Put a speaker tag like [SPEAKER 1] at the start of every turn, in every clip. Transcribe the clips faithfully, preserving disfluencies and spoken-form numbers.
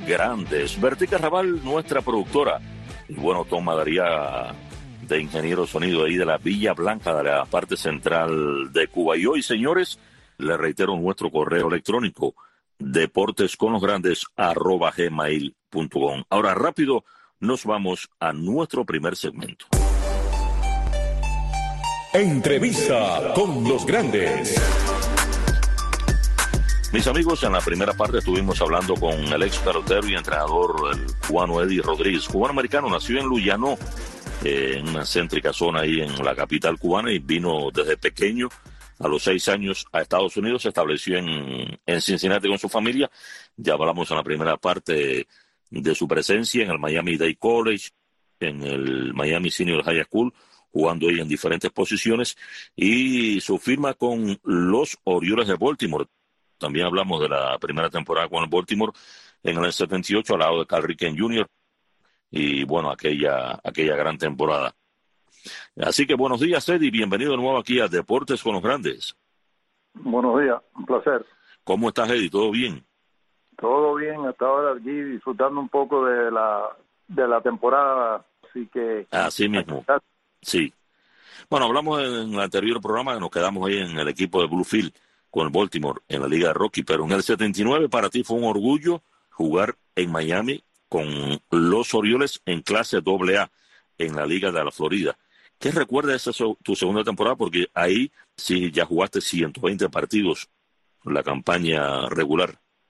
[SPEAKER 1] Grandes. Vertica Raval, nuestra productora. Y bueno, Tom Madaría, de ingeniero sonido ahí de la Villa Blanca, de la parte central de Cuba. Y hoy, señores, les reitero nuestro correo electrónico, deportesconlosgrandes arroba gmail punto com. Ahora, rápido, nos vamos a nuestro primer segmento.
[SPEAKER 2] Entrevista con los grandes.
[SPEAKER 1] Mis amigos, en la primera parte estuvimos hablando con el ex pelotero y entrenador, el cubano Eddie Rodríguez, cubano-americano, nació en Luyano, eh, en una céntrica zona ahí en la capital cubana, y vino desde pequeño, a los seis años, a Estados Unidos. Se estableció en, en Cincinnati con su familia. Ya hablamos en la primera parte de su presencia en el Miami Dade College, en el Miami Senior High School, jugando ahí en diferentes posiciones, y su firma con los Orioles de Baltimore. También hablamos de la primera temporada con el Baltimore en el setenta y ocho, al lado de Cal Ripken junior Y bueno, aquella, aquella gran temporada. Así que buenos días, Eddie. Bienvenido de nuevo aquí a Deportes con los Grandes.
[SPEAKER 3] Buenos días, un placer.
[SPEAKER 1] ¿Cómo estás, Eddie? ¿Todo bien?
[SPEAKER 3] Todo bien, hasta ahora aquí disfrutando un poco de la, de la temporada. Así que...
[SPEAKER 1] Así mismo. Sí. Bueno, hablamos en el anterior programa, nos quedamos ahí en el equipo de Bluefield con el Baltimore en la Liga de Rocky, pero en el setenta y nueve para ti fue un orgullo jugar en Miami con los Orioles en clase doble A en la Liga de la Florida. ¿Qué recuerdas de esa tu segunda temporada? Porque ahí sí ya jugaste ciento veinte partidos en la campaña regular.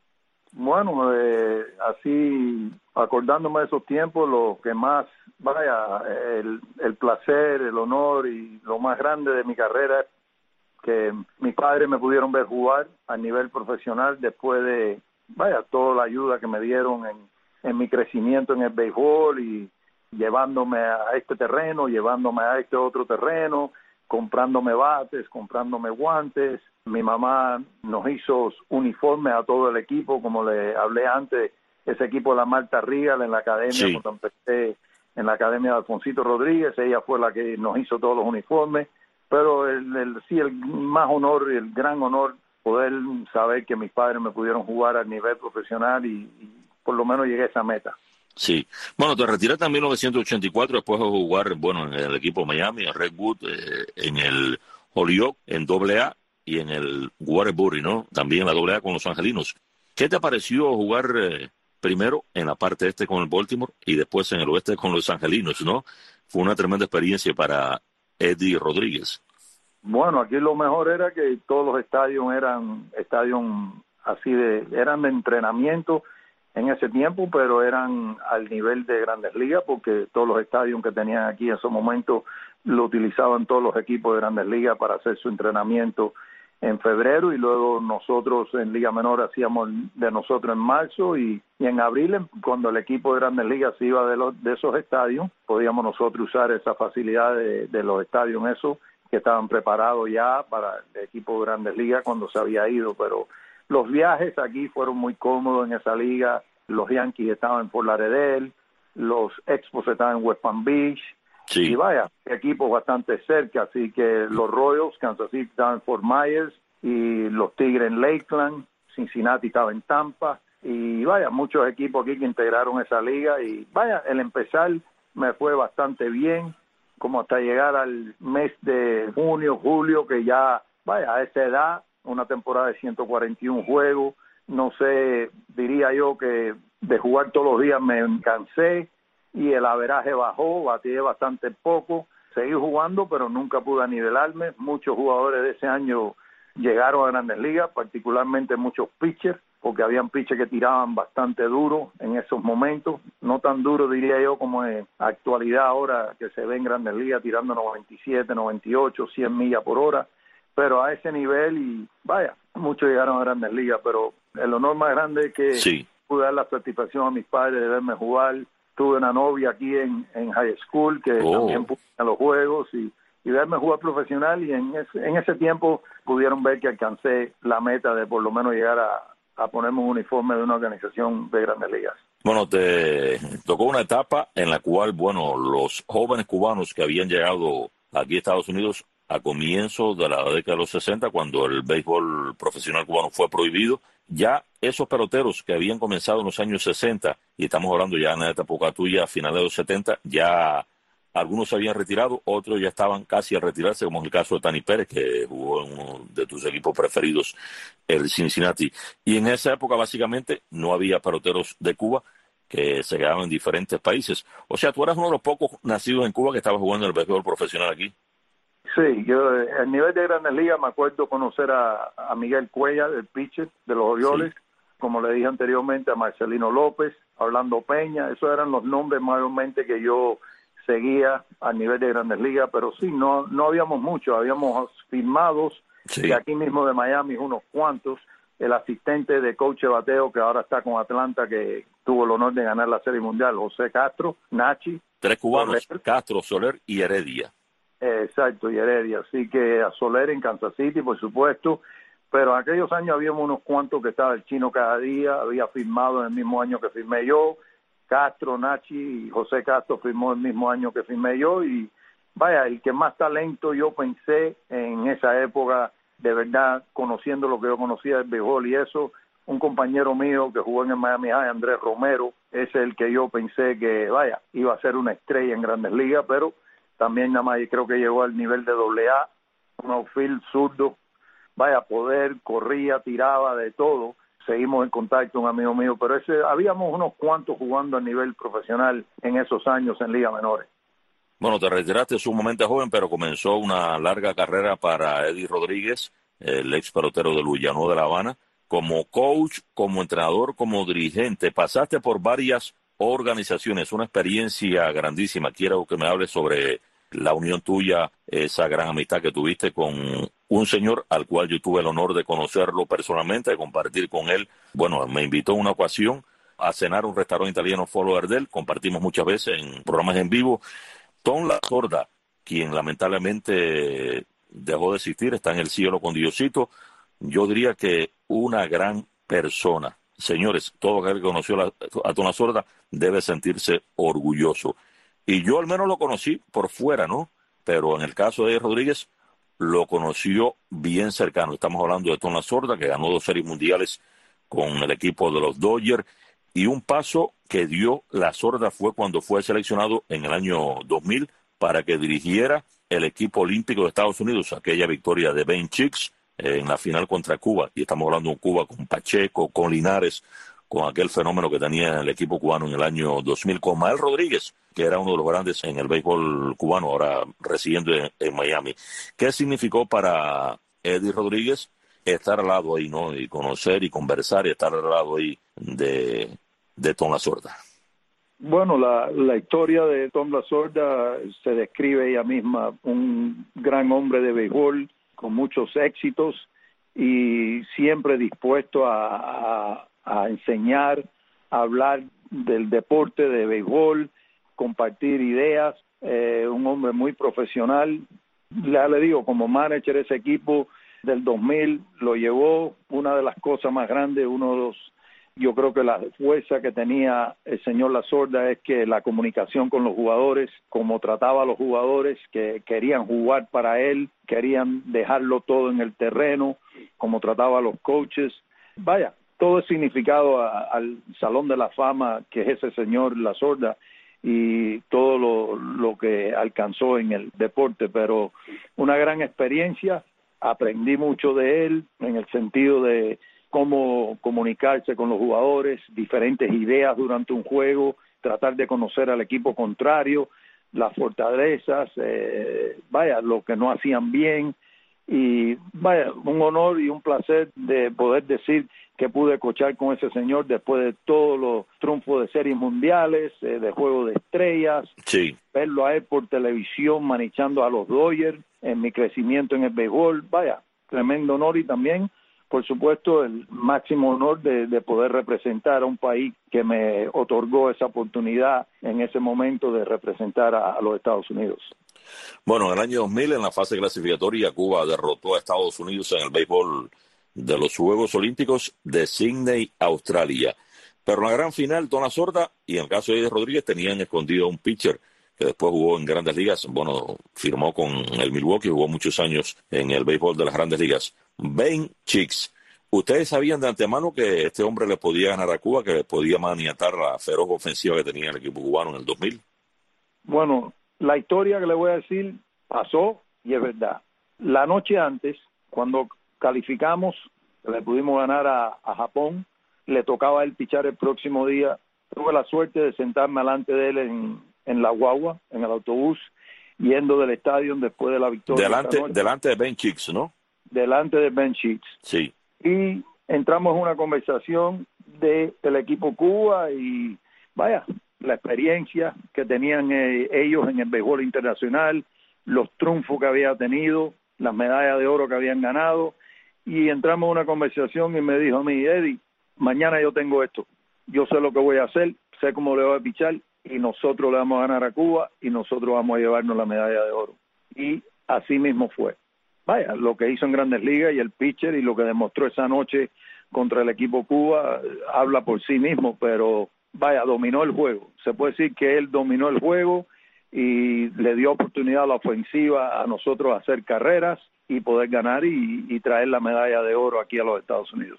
[SPEAKER 3] Bueno, eh, así acordándome de esos tiempos, lo que más, vaya, el, el placer, el honor y lo más grande de mi carrera es que mis padres me pudieron ver jugar a nivel profesional después de, vaya, toda la ayuda que me dieron en, en mi crecimiento en el béisbol y llevándome a este terreno, llevándome a este otro terreno, comprándome bates, comprándome guantes. Mi mamá nos hizo uniformes a todo el equipo, como le hablé antes, ese equipo de la Marta Regal en la academia, sí. Cuando empecé en la academia de Alfonsito Rodríguez, ella fue la que nos hizo todos los uniformes. Pero el, el, sí, el más honor y el gran honor poder saber que mis padres me pudieron jugar a nivel profesional y, y por lo menos llegué a esa meta.
[SPEAKER 1] Sí. Bueno, te retiraste en mil novecientos ochenta y cuatro después de jugar, bueno, en el equipo Miami, en Redwood, eh, en el Holyoke, en doble A y en el Waterbury, ¿no? También en la doble A con los Angelinos. ¿Qué te pareció jugar eh, primero en la parte este con el Baltimore y después en el oeste con los Angelinos, ¿no? Fue una tremenda experiencia para Eddie Rodríguez.
[SPEAKER 3] Bueno, aquí lo mejor era que todos los estadios eran estadios así de, eran de entrenamiento en ese tiempo, pero eran al nivel de Grandes Ligas, porque todos los estadios que tenían aquí en esos momentos lo utilizaban todos los equipos de Grandes Ligas para hacer su entrenamiento en febrero, y luego nosotros en Liga Menor hacíamos de nosotros en marzo, y, y en abril, cuando el equipo de Grandes Ligas se iba de, los, de esos estadios, podíamos nosotros usar esa facilidad de, de los estadios en eso, que estaban preparados ya para el equipo de Grandes Ligas cuando se había ido. Pero los viajes aquí fueron muy cómodos en esa liga. Los Yankees estaban en Fort Lauderdale, los Expos estaban en West Palm Beach, sí. Y vaya, equipos bastante cerca, así que los Royals, Kansas City estaban en Fort Myers, y los Tigres en Lakeland, Cincinnati estaba en Tampa, y vaya, muchos equipos aquí que integraron esa liga, y vaya, el empezar me fue bastante bien, como hasta llegar al mes de junio, julio, que ya, vaya, a esa edad, una temporada de ciento cuarenta y uno juegos, no sé, diría yo que de jugar todos los días me cansé y el averaje bajó, batí bastante poco, seguí jugando, pero nunca pude nivelarme. Muchos jugadores de ese año llegaron a Grandes Ligas, particularmente muchos pitchers, porque habían pitchers que tiraban bastante duro en esos momentos, no tan duro diría yo como en actualidad ahora que se ve en Grandes Ligas tirando noventa y siete, noventa y ocho, cien millas por hora, pero a ese nivel, y vaya, muchos llegaron a Grandes Ligas, pero el honor más grande es que sí. Pude dar la satisfacción a mis padres de verme jugar. Tuve una novia aquí en, en high school que oh. también puso en los juegos y, y verme jugar profesional, y en ese, en ese tiempo pudieron ver que alcancé la meta de por lo menos llegar a, a ponerme un uniforme de una organización de Grandes Ligas.
[SPEAKER 1] Bueno, te tocó una etapa en la cual, bueno, los jóvenes cubanos que habían llegado aquí a Estados Unidos a comienzos de la década de los sesenta, cuando el béisbol profesional cubano fue prohibido. Ya esos peloteros que habían comenzado en los años sesenta, y estamos hablando ya en esta época tuya, a finales de los setenta, ya algunos se habían retirado, otros ya estaban casi a retirarse, como es el caso de Tani Pérez, que jugó en uno de tus equipos preferidos, el Cincinnati. Y en esa época, básicamente, no había peloteros de Cuba que se quedaban en diferentes países. O sea, tú eras uno de los pocos nacidos en Cuba que estaba jugando en el béisbol profesional aquí.
[SPEAKER 3] Sí, yo a nivel de Grandes Ligas me acuerdo conocer a, a Miguel Cuellar, el pitcher de los Orioles, sí. Como le dije anteriormente, a Marcelino López, a Orlando Peña. Esos eran los nombres mayormente que yo seguía a nivel de Grandes Ligas, pero sí, no no habíamos muchos, habíamos firmados, sí. De aquí mismo de Miami, unos cuantos. El asistente de coach de bateo que ahora está con Atlanta, que tuvo el honor de ganar la Serie Mundial, José Castro, Nachi.
[SPEAKER 1] Tres cubanos, Soler. Castro, Soler y Heredia.
[SPEAKER 3] Exacto, y Heredia. Así que a Soler en Kansas City, por supuesto. Pero en aquellos años habíamos unos cuantos que estaba el Chino cada día, había firmado en el mismo año que firmé yo. Castro, Nachi y José Castro firmó el mismo año que firmé yo. Y vaya, el que más talento yo pensé en esa época, de verdad, conociendo lo que yo conocía del béisbol y eso, un compañero mío que jugó en el Miami High, Andrés Romero, es el que yo pensé que, vaya, iba a ser una estrella en Grandes Ligas, pero también nada más creo que llegó al nivel de doble A, un outfield zurdo, vaya, poder, corría, tiraba, de todo. Seguimos en contacto, un amigo mío, pero ese habíamos unos cuantos jugando a nivel profesional en esos años en ligas menores.
[SPEAKER 1] Bueno, te retiraste sumamente joven, pero comenzó una larga carrera para Eddie Rodríguez, el ex pelotero de Luyano de La Habana, como coach, como entrenador, como dirigente. Pasaste por varias organizaciones, una experiencia grandísima. Quiero que me hables sobre la unión tuya, esa gran amistad que tuviste con un señor al cual yo tuve el honor de conocerlo personalmente, de compartir con él. Bueno, me invitó en una ocasión a cenar a un restaurante italiano, Foro Ardel, compartimos muchas veces en programas en vivo. Tom La Sorda, quien lamentablemente dejó de existir, está en el cielo con Diosito. Yo diría que una gran persona. Señores, todo aquel que conoció la, a Tom La Sorda debe sentirse orgulloso. Y yo al menos lo conocí por fuera, ¿no? Pero en el caso de Eddie Rodríguez, lo conoció bien cercano. Estamos hablando de Tom La Sorda, que ganó dos series mundiales con el equipo de los Dodgers. Y un paso que dio La Sorda fue cuando fue seleccionado en el año dos mil para que dirigiera el equipo olímpico de Estados Unidos, aquella victoria de Ben Chicks en la final contra Cuba. Y estamos hablando de Cuba con Pacheco, con Linares, con aquel fenómeno que tenía el equipo cubano en el año dos mil, con Mael Rodríguez, que era uno de los grandes en el béisbol cubano, ahora residiendo en, en Miami. ¿Qué significó para Eddie Rodríguez estar al lado ahí, ¿no? Y conocer y conversar y estar al lado ahí de, de Tom La Sorda?
[SPEAKER 3] Bueno, la, la historia de Tom La Sorda se describe ella misma, un gran hombre de béisbol con muchos éxitos y siempre dispuesto a, a, a enseñar, a hablar del deporte de béisbol, compartir ideas, eh, un hombre muy profesional. Ya le digo, como manager ese equipo del dos mil lo llevó. Una de las cosas más grandes, uno de los, yo creo que la fuerza que tenía el señor La Sorda es que la comunicación con los jugadores, como trataba a los jugadores que querían jugar para él, querían dejarlo todo en el terreno, como trataba a los coaches. Vaya, todo es significado a, al Salón de la Fama que es ese señor La Sorda y todo lo, lo que alcanzó en el deporte, pero una gran experiencia. Aprendí mucho de él en el sentido de cómo comunicarse con los jugadores, diferentes ideas durante un juego, tratar de conocer al equipo contrario, las fortalezas, eh, vaya, lo que no hacían bien. Y vaya, un honor y un placer de poder decir que pude coachar con ese señor después de todos los triunfos de series mundiales, eh, de Juego de Estrellas,
[SPEAKER 1] sí.
[SPEAKER 3] Verlo a él por televisión manejando a los Dodgers, en mi crecimiento en el béisbol. Vaya, tremendo honor y también, por supuesto, el máximo honor de, de poder representar a un país que me otorgó esa oportunidad en ese momento de representar a, a los Estados Unidos.
[SPEAKER 1] Bueno, en el año dos mil, en la fase clasificatoria, Cuba derrotó a Estados Unidos en el béisbol de los Juegos Olímpicos de Sydney, Australia. Pero en la gran final, Tom La Sorda y en el caso de Eddie Rodríguez tenían escondido a un pitcher que después jugó en Grandes Ligas. Bueno, firmó con el Milwaukee, jugó muchos años en el béisbol de las Grandes Ligas. Ben Chicks. ¿Ustedes sabían de antemano que este hombre le podía ganar a Cuba, que le podía maniatar la feroz ofensiva que tenía el equipo cubano en el dos mil?
[SPEAKER 3] Bueno, la historia que le voy a decir pasó y es verdad. La noche antes, cuando calificamos, le pudimos ganar a, a Japón, le tocaba a él pichar el próximo día. Tuve la suerte de sentarme delante de él en, en la guagua, en el autobús, yendo del estadio después de la victoria.
[SPEAKER 1] Delante, delante de Ben Chicks, ¿no?
[SPEAKER 3] Delante de Ben Chicks.
[SPEAKER 1] Sí.
[SPEAKER 3] Y entramos en una conversación del equipo Cuba y, vaya, la experiencia que tenían eh, ellos en el béisbol internacional, los triunfos que había tenido, las medallas de oro que habían ganado, y entramos en una conversación y me dijo a mí, Eddie, mañana yo tengo esto, yo sé lo que voy a hacer, sé cómo le voy a pichar, y nosotros le vamos a ganar a Cuba, y nosotros vamos a llevarnos la medalla de oro. Y así mismo fue. Vaya, lo que hizo en Grandes Ligas y el pitcher y lo que demostró esa noche contra el equipo Cuba habla por sí mismo, pero vaya, dominó el juego. Se puede decir que él dominó el juego y le dio oportunidad a la ofensiva a nosotros a hacer carreras y poder ganar y, y traer la medalla de oro aquí a los Estados Unidos.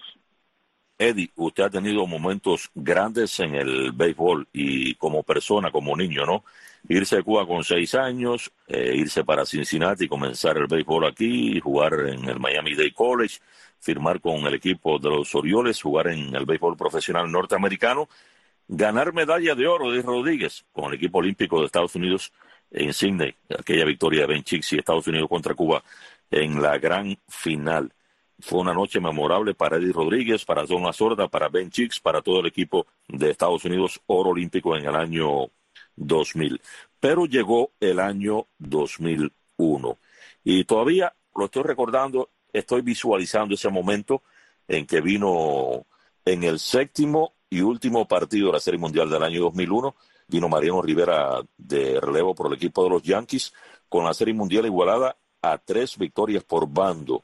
[SPEAKER 1] Eddie, usted ha tenido momentos grandes en el béisbol y como persona, como niño, ¿no? Irse de Cuba con seis años, eh, irse para Cincinnati, comenzar el béisbol aquí, jugar en el Miami-Dade College, firmar con el equipo de los Orioles, jugar en el béisbol profesional norteamericano, ganar medalla de oro de Rodríguez con el equipo olímpico de Estados Unidos en Sydney, aquella victoria de Ben Chicks y Estados Unidos contra Cuba en la gran final. Fue una noche memorable para Eddie Rodríguez, para John Lasorda, para Ben Chicks, para todo el equipo de Estados Unidos, oro olímpico en el año dos mil. Pero llegó el año dos mil uno y todavía lo estoy recordando, estoy visualizando ese momento en que vino en el séptimo y último partido de la Serie Mundial del año dos mil uno, vino Mariano Rivera de relevo por el equipo de los Yankees, con la Serie Mundial igualada a tres victorias por bando.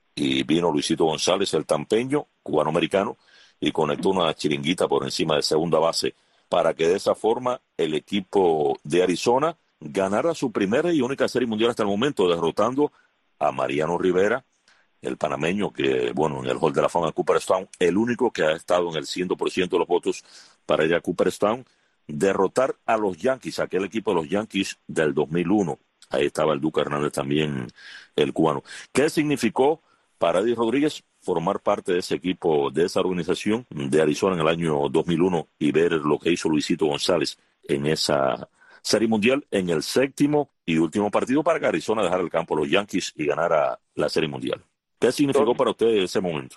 [SPEAKER 1] Y vino Luisito González, el tampeño, cubano-americano, y conectó una chiringuita por encima de segunda base para que de esa forma el equipo de Arizona ganara su primera y única Serie Mundial hasta el momento, derrotando a Mariano Rivera, el panameño que, bueno, en el Hall de la Fama de Cooperstown, el único que ha estado en el cien por ciento de los votos para ir a Cooperstown, derrotar a los Yankees, aquel equipo de los Yankees del dos mil uno. Ahí estaba el Duque Hernández también, el cubano. ¿Qué significó para Eddie Rodríguez formar parte de ese equipo, de esa organización de Arizona en el año dos mil uno y ver lo que hizo Luisito González en esa Serie Mundial en el séptimo y último partido para que Arizona dejara el campo a los Yankees y ganara la Serie Mundial? ¿Qué significó para usted ese momento?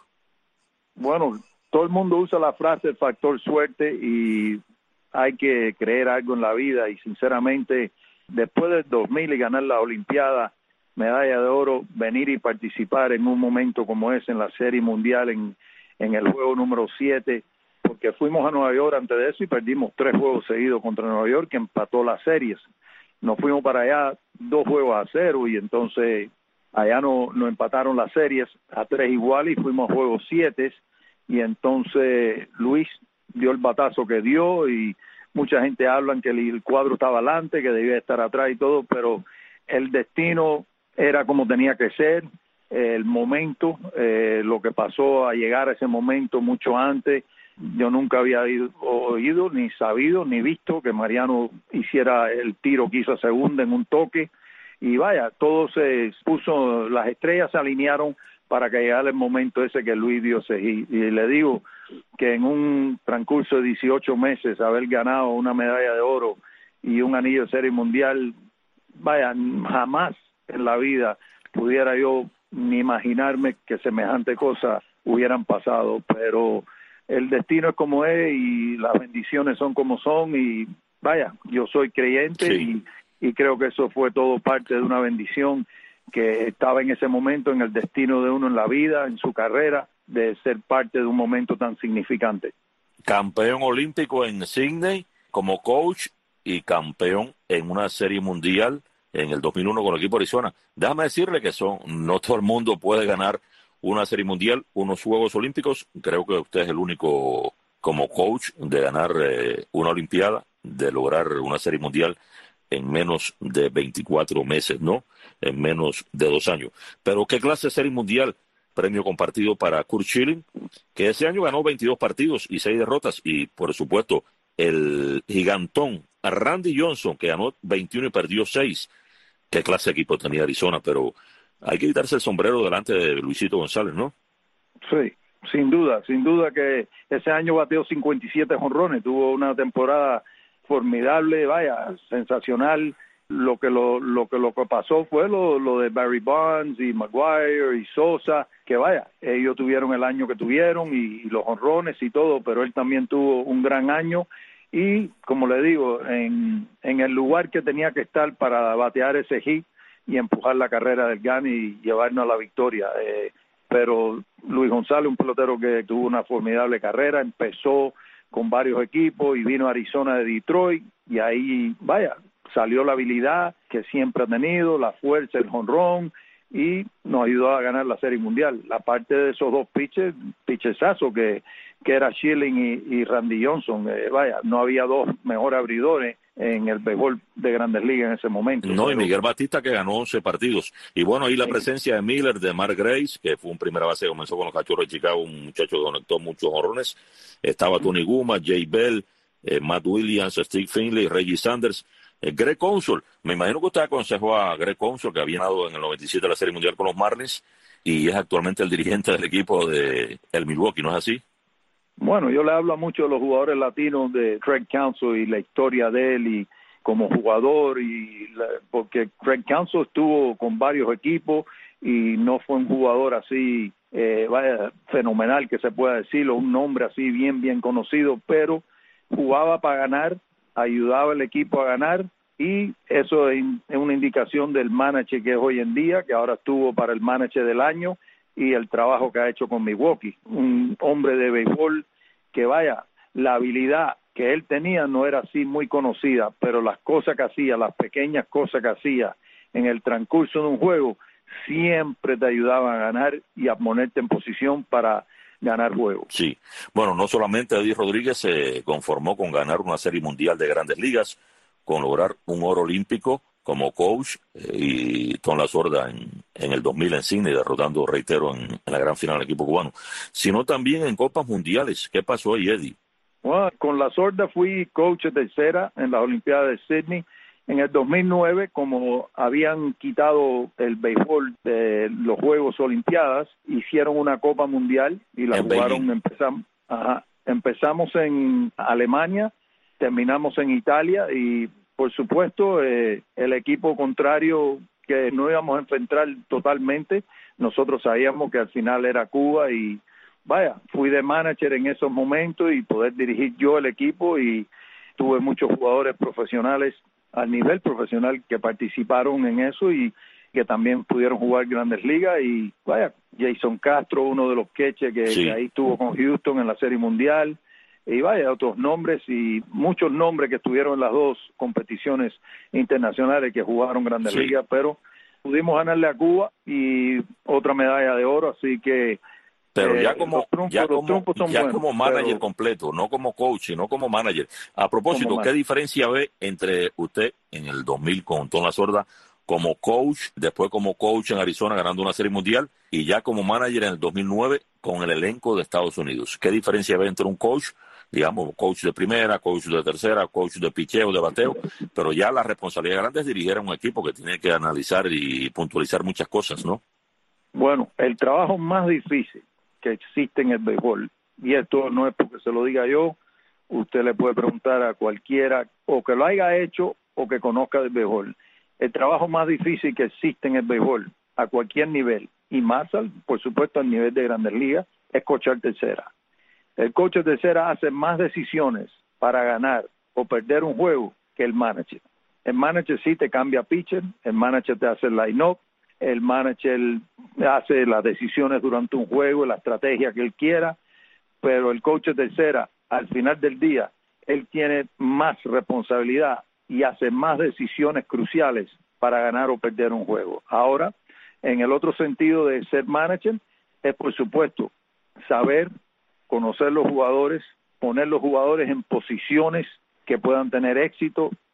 [SPEAKER 3] Bueno, todo el mundo usa la frase el factor suerte y hay que creer algo en la vida y sinceramente después del dos mil y ganar la Olimpiada, medalla de oro, venir y participar en un momento como ese en la Serie Mundial, en, en el juego número siete, porque fuimos a Nueva York antes de eso y perdimos tres juegos seguidos contra Nueva York, que empató las series. Nos fuimos para allá dos juegos a cero y entonces allá nos no empataron las series a tres iguales y fuimos a juegos siete y entonces Luis dio el batazo que dio y mucha gente habla que el, el cuadro estaba adelante, que debía estar atrás y todo, pero el destino era como tenía que ser, eh, el momento, eh, lo que pasó a llegar a ese momento mucho antes. Yo nunca había ido, oído, ni sabido, ni visto que Mariano hiciera el tiro que hizo a segunda en un toque. Y vaya, todo se puso, las estrellas se alinearon para que llegara el momento ese que Luis dio. Y, y le digo que en un transcurso de dieciocho meses haber ganado una medalla de oro y un anillo de Serie Mundial, vaya, jamás en la vida pudiera yo ni imaginarme que semejante cosa hubieran pasado, pero el destino es como es y las bendiciones son como son y vaya, yo soy creyente sí. y, y creo que eso fue todo parte de una bendición que estaba en ese momento en el destino de uno en la vida, en su carrera, de ser parte de un momento tan significante.
[SPEAKER 1] Campeón olímpico en Sydney como coach y campeón en una Serie Mundial en el dos mil uno con el equipo de Arizona. Déjame decirle que son, no todo el mundo puede ganar una Serie Mundial, unos Juegos Olímpicos. Creo que usted es el único como coach de ganar eh, una Olimpiada, de lograr una Serie Mundial en menos de veinticuatro meses, ¿no? En menos de dos años. Pero ¿qué clase de serie mundial? Premio compartido para Curt Schilling, que ese año ganó veintidós partidos y seis derrotas. Y, por supuesto, el gigantón Randy Johnson, que ganó veintiuno y perdió seis. Qué clase de equipo tenía Arizona, pero hay que quitarse el sombrero delante de Luisito González, ¿no?
[SPEAKER 3] Sí, sin duda, sin duda que ese año bateó cincuenta y siete jonrones, tuvo una temporada formidable, vaya, sensacional. Lo que lo, lo que lo que pasó fue lo, lo de Barry Bonds y Maguire y Sosa, que vaya, ellos tuvieron el año que tuvieron y, y los jonrones y todo, pero él también tuvo un gran año y, como le digo, en, en el lugar que tenía que estar para batear ese hit y empujar la carrera del Gani y llevarnos a la victoria. Eh, pero Luis González, un pelotero que tuvo una formidable carrera, empezó con varios equipos y vino a Arizona de Detroit y ahí, vaya, salió la habilidad que siempre ha tenido, la fuerza, el jonrón, y nos ayudó a ganar la Serie Mundial. Aparte de esos dos pitches, pitchesazos que, que era Schilling y, y Randy Johnson, eh, vaya, no había dos mejores abridores en el béisbol de Grandes Ligas en ese momento.
[SPEAKER 1] No,
[SPEAKER 3] pero...
[SPEAKER 1] y Miguel Batista, que ganó once partidos. Y bueno, ahí la sí. presencia de Miller, de Mark Grace, que fue un primera base, comenzó con los Cachorros de Chicago, un muchacho que conectó muchos jonrones. Estaba Tony Guma, Jay Bell, eh, Matt Williams, Steve Finley, Reggie Sanders, eh, Greg Counsell. Me imagino que usted aconsejó a Greg Counsell, que había ganado en el noventa y siete la Serie Mundial con los Marlins, y es actualmente el dirigente del equipo de el Milwaukee, ¿no es así?
[SPEAKER 3] Bueno, yo le hablo a muchos de los jugadores latinos de Craig Counsell y la historia de él y como jugador, y la, porque Craig Counsell estuvo con varios equipos y no fue un jugador así eh, vaya, fenomenal que se pueda decirlo, un nombre así bien bien conocido, pero jugaba para ganar, ayudaba al equipo a ganar, y eso es una indicación del manager que es hoy en día, que ahora estuvo para el manager del año, y el trabajo que ha hecho con Milwaukee. Un hombre de béisbol que vaya, la habilidad que él tenía no era así muy conocida, pero las cosas que hacía, las pequeñas cosas que hacía en el transcurso de un juego, siempre te ayudaban a ganar y a ponerte en posición para ganar juegos.
[SPEAKER 1] Sí, bueno, no solamente Eddie Rodríguez se conformó con ganar una Serie Mundial de Grandes Ligas, con lograr un oro olímpico como coach, eh, y Tom Lasorda en, en el dos mil en Sydney, derrotando, reitero, en, en la gran final del equipo cubano, sino también en Copas Mundiales. ¿Qué pasó ahí, Eddie?
[SPEAKER 3] Bueno, con Lasorda fui coach de tercera en las Olimpiadas de Sydney. En el dos mil nueve, como habían quitado el béisbol de los Juegos Olimpiadas, hicieron una Copa Mundial y la
[SPEAKER 1] en
[SPEAKER 3] jugaron, empezamos, ajá, empezamos en Alemania, terminamos en Italia y, por supuesto, eh, el equipo contrario que no íbamos a enfrentar totalmente, nosotros sabíamos que al final era Cuba y, vaya, fui de manager en esos momentos y poder dirigir yo el equipo, y tuve muchos jugadores profesionales a nivel profesional que participaron en eso y que también pudieron jugar Grandes Ligas, y vaya, Jason Castro, uno de los queches que,
[SPEAKER 1] sí.
[SPEAKER 3] que ahí estuvo con Houston en la Serie Mundial, y vaya, otros nombres y muchos nombres que estuvieron en las dos competiciones internacionales que jugaron Grandes
[SPEAKER 1] sí.
[SPEAKER 3] Ligas, pero pudimos ganarle a Cuba y otra medalla de oro, así que
[SPEAKER 1] pero
[SPEAKER 3] eh,
[SPEAKER 1] ya como
[SPEAKER 3] trumpos,
[SPEAKER 1] ya como, ya
[SPEAKER 3] buenos,
[SPEAKER 1] como manager
[SPEAKER 3] pero,
[SPEAKER 1] completo, no como coach, sino como manager. A propósito, ¿qué diferencia ve entre usted en el dos mil con Tom Lasorda como coach, después como coach en Arizona ganando una Serie Mundial, y ya como manager en el dos mil nueve con el elenco de Estados Unidos? ¿Qué diferencia ve entre un coach, digamos, coach de primera, coach de tercera, coach de picheo, de bateo, pero ya la responsabilidad grande es dirigir a un equipo que tiene que analizar y puntualizar muchas cosas, ¿no?
[SPEAKER 3] Bueno, el trabajo más difícil que existe en el béisbol, y esto no es porque se lo diga yo, usted le puede preguntar a cualquiera o que lo haya hecho o que conozca del béisbol. El trabajo más difícil que existe en el béisbol a cualquier nivel, y más al, por supuesto al nivel de Grandes Ligas, es coachar tercera. El coach de tercera hace más decisiones para ganar o perder un juego que el manager. El manager sí te cambia pitcher, el manager te hace el line-up, el manager hace las decisiones durante un juego, la estrategia que él quiera, pero el coach de tercera, al final del día, él tiene más responsabilidad y hace más decisiones cruciales para ganar o perder un juego. Ahora, en el otro sentido de ser manager, es por supuesto saber, conocer los jugadores, poner los jugadores en posiciones que puedan tener éxito,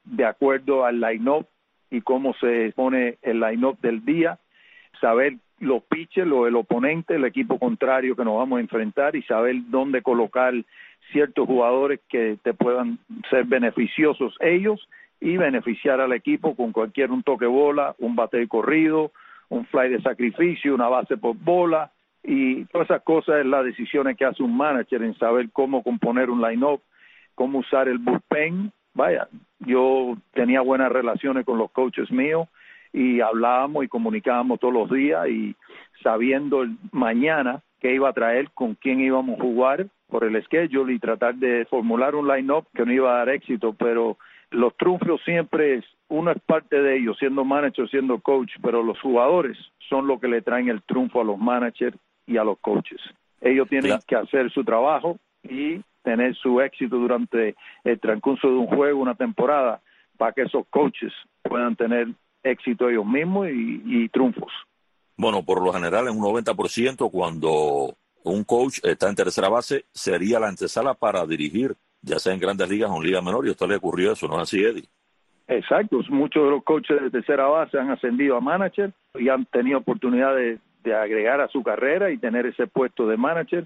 [SPEAKER 3] de acuerdo al line-up y cómo se pone el line-up del día, saber los pitchers, lo del oponente, el equipo contrario que nos vamos a enfrentar y saber dónde colocar ciertos jugadores que te puedan ser beneficiosos ellos y beneficiar al equipo con cualquier un toque bola, un bate de corrido, un fly de sacrificio, una base por bola, y todas esas cosas es las decisiones que hace un manager en saber cómo componer un line-up, cómo usar el bullpen. Vaya, yo tenía buenas relaciones con los coaches míos y hablábamos y comunicábamos todos los días y sabiendo el mañana qué iba a traer, con quién íbamos a jugar por el schedule y tratar de formular un line-up que no iba a dar éxito, pero los triunfos siempre es, uno es parte de ellos, siendo manager, siendo coach, pero los jugadores son los que le traen el triunfo a los managers y a los coaches. Ellos tienen
[SPEAKER 1] Claro.
[SPEAKER 3] que hacer su trabajo y tener su éxito durante el transcurso de un juego, una temporada, para que esos coaches puedan tener éxito ellos mismos y, y triunfos.
[SPEAKER 1] Bueno, por lo general, en un noventa por ciento, cuando un coach está en tercera base, sería la antesala para dirigir, ya sea en grandes ligas o en liga menor, y a usted le ocurrió eso, ¿no es así, Eddie?
[SPEAKER 3] Exacto, muchos de los coaches de tercera base han ascendido a manager y han tenido oportunidad de, de agregar a su carrera y tener ese puesto de manager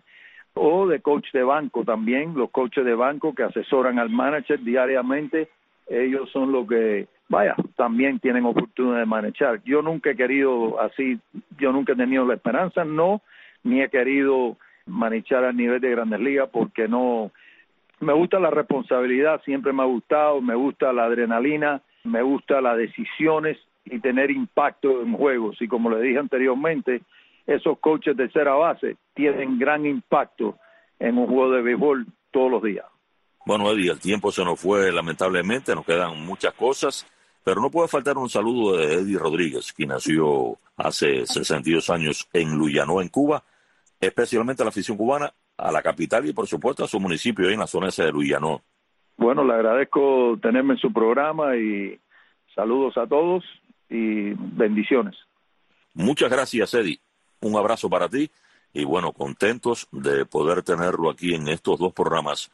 [SPEAKER 3] o de coach de banco también. Los coaches de banco que asesoran al manager diariamente, ellos son los que, vaya, también tienen oportunidad de manejar. Yo nunca he querido así, yo nunca he tenido la esperanza, no, ni he querido manejar a nivel de Grandes Ligas porque no, me gusta la responsabilidad, siempre me ha gustado, me gusta la adrenalina, me gusta las decisiones y tener impacto en juegos. Y como le dije anteriormente, esos coaches de tercera base tienen gran impacto en un juego de béisbol todos los días.
[SPEAKER 1] Bueno, Eddie, el tiempo se nos fue lamentablemente, nos quedan muchas cosas, pero no puede faltar un saludo de Eddie Rodríguez, quien nació hace sesenta y dos años en Luyano, en Cuba, especialmente a la afición cubana, a la capital y por supuesto a su municipio ahí en la zona esa de Luyano.
[SPEAKER 3] Bueno, le agradezco tenerme en su programa y saludos a todos y bendiciones.
[SPEAKER 1] Muchas gracias, Eddie. Un abrazo para ti y bueno, contentos de poder tenerlo aquí en estos dos programas,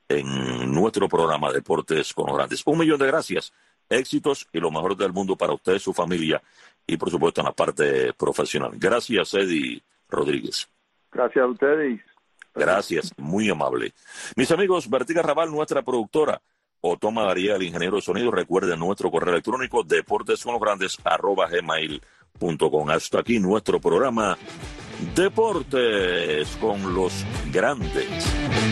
[SPEAKER 1] en nuestro programa Deportes con los Grandes. Un millón de gracias, éxitos y lo mejor del mundo para usted, su familia y por supuesto en la parte profesional. Gracias, Eddie Rodríguez.
[SPEAKER 3] Gracias a ustedes.
[SPEAKER 1] Gracias, muy amable. Mis amigos, Bertica Raval, nuestra productora, Otoma Daría, el ingeniero de sonido. Recuerden nuestro correo electrónico, deportes con los grandes, arroba gmail punto com. Hasta aquí nuestro programa Deportes con los Grandes.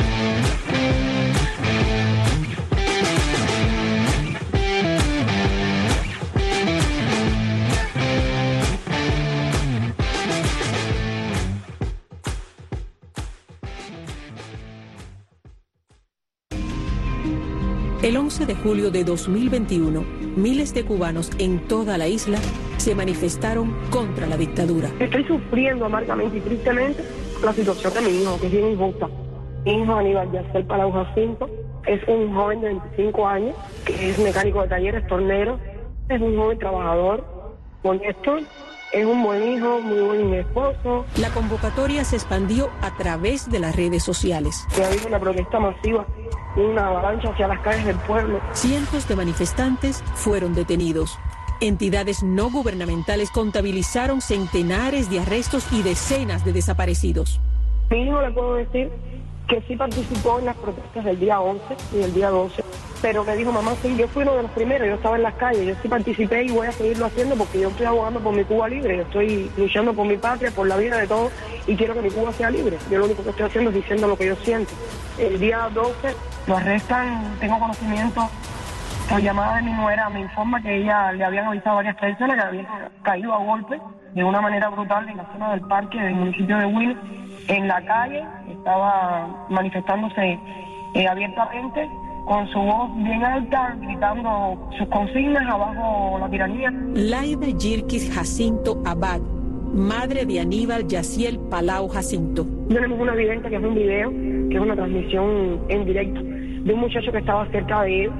[SPEAKER 4] El once de julio de dos mil veintiuno, miles de cubanos en toda la isla se manifestaron contra la dictadura.
[SPEAKER 5] Estoy sufriendo amargamente y tristemente la situación de mi hijo, que es bien injusta. Mi hijo Aníbal Yaciel Palau Jacinto es un joven de veinticinco años, que es mecánico de talleres, tornero, es un joven trabajador, honesto, es un buen hijo, muy buen esposo.
[SPEAKER 4] La convocatoria se expandió a través de las redes sociales.
[SPEAKER 5] Ha habido una protesta masiva, una avalancha hacia las calles del pueblo.
[SPEAKER 4] Cientos de manifestantes fueron detenidos. Entidades no gubernamentales contabilizaron centenares de arrestos y decenas de desaparecidos.
[SPEAKER 5] Mi hijo le puedo decir que sí participó en las protestas del día once y del día doce, pero me dijo, mamá, sí, yo fui uno de los primeros, yo estaba en las calles, yo sí participé y voy a seguirlo haciendo porque yo estoy abogando por mi Cuba libre, yo estoy luchando por mi patria, por la vida de todos y quiero que mi Cuba sea libre. Yo lo único que estoy haciendo es diciendo lo que yo siento. El día doce lo arrestan, tengo conocimiento, por llamada de mi nuera me informa que ella le habían avisado a varias personas que habían caído a golpe de una manera brutal en la zona del parque del municipio de Huila, en la calle, estaba manifestándose eh, abiertamente, con su voz bien alta, gritando sus consignas abajo la tiranía.
[SPEAKER 4] Laida Yirkis Jacinto Abad, madre de Aníbal Yaciel Palau Jacinto.
[SPEAKER 5] Tenemos una evidencia que es un video, que es una transmisión en directo de un muchacho que estaba cerca de él,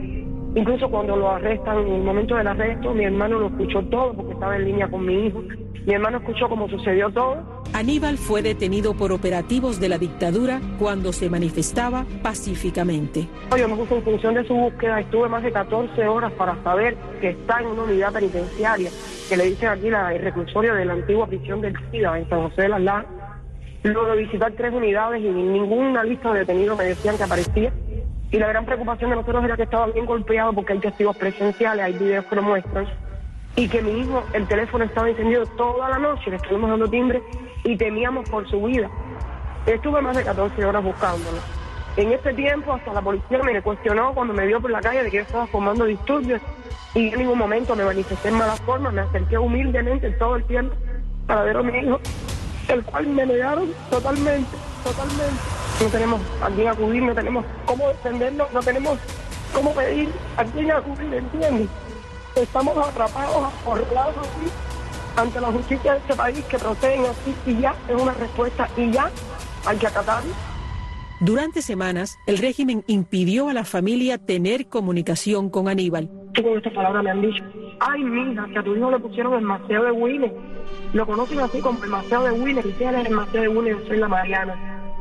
[SPEAKER 5] Incluso cuando lo arrestan, en el momento del arresto, mi hermano lo escuchó todo porque estaba en línea con mi hijo. Mi hermano escuchó cómo sucedió todo.
[SPEAKER 4] Aníbal fue detenido por operativos de la dictadura cuando se manifestaba pacíficamente.
[SPEAKER 5] Yo me puse en función de su búsqueda, estuve más de catorce horas para saber que está en una unidad penitenciaria, que le dicen aquí la, el reclusorio de la antigua prisión del SIDA en San José de las Lajas. Luego de visitar tres unidades y ninguna lista de detenidos me decían que aparecía. Y la gran preocupación de nosotros era que estaba bien golpeado porque hay testigos presenciales, hay videos que lo muestran, y que mi hijo, el teléfono estaba encendido toda la noche, le estuvimos dando timbre y temíamos por su vida. Estuve más de catorce horas buscándolo. En ese tiempo hasta la policía me cuestionó cuando me vio por la calle de que yo estaba formando disturbios y en ningún momento me manifesté en mala forma, me acerqué humildemente todo el tiempo para ver a mi hijo, el cual me negaron totalmente, totalmente. No tenemos a quién acudir, no tenemos cómo defendernos, no tenemos cómo pedir a quién acudir, ¿entiendes? Estamos atrapados, acorralados así, ante la justicia de este país que proceden así y ya es una respuesta y ya hay que acatarlo.
[SPEAKER 4] Durante semanas, el régimen impidió a la familia tener comunicación con Aníbal.
[SPEAKER 5] Y con estas palabras me han dicho, ay mija, que a tu hijo le pusieron el Maceo de Winner. Lo conocen así como el Maceo de Winner, y si él es el Maceo de Winner, yo soy la Mariana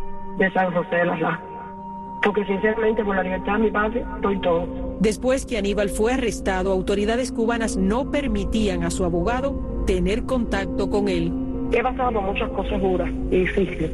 [SPEAKER 5] de San José de las Lajas. Porque sinceramente por la libertad de mi padre doy todo.
[SPEAKER 4] Después que Aníbal fue arrestado, autoridades cubanas no permitían a su abogado tener contacto con él.
[SPEAKER 5] He pasado por muchas cosas duras y difíciles,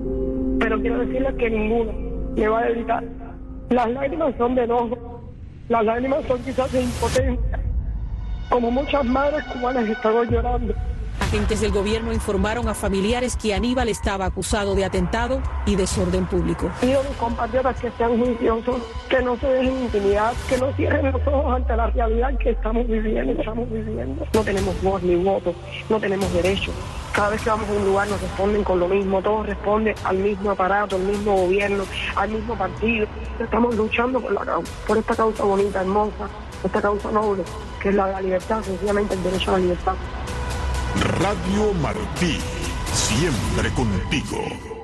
[SPEAKER 5] pero quiero decirles que ninguno me va a evitar. Las lágrimas son de enojo, las lágrimas son quizás de impotencia, como muchas madres cubanas están llorando.
[SPEAKER 4] Agentes del gobierno informaron a familiares que Aníbal estaba acusado de atentado y desorden público.
[SPEAKER 5] Pido a mis compatriotas que sean juiciosos, que no se dejen intimidar, que no cierren los ojos ante la realidad que estamos viviendo, estamos viviendo. No tenemos voz ni voto, no tenemos derecho. Cada vez que vamos a un lugar nos responden con lo mismo, todos responden al mismo aparato, al mismo gobierno, al mismo partido. Estamos luchando por la causa, por esta causa bonita, hermosa, esta causa noble, que es la de la libertad, sencillamente el derecho a la libertad.
[SPEAKER 2] Radio Martí, siempre contigo.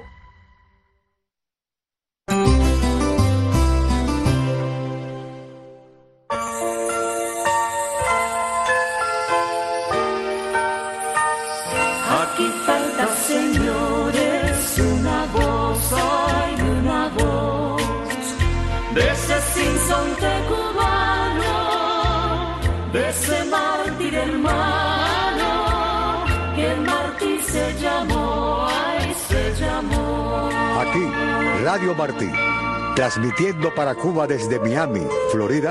[SPEAKER 6] Aquí falta, señores, una voz, hay una voz de ese sinsonte cubano, de ese mártir hermano, que el mártir se llamó, ay, se llamó.
[SPEAKER 7] Aquí, Radio Martí, transmitiendo para Cuba desde Miami, Florida.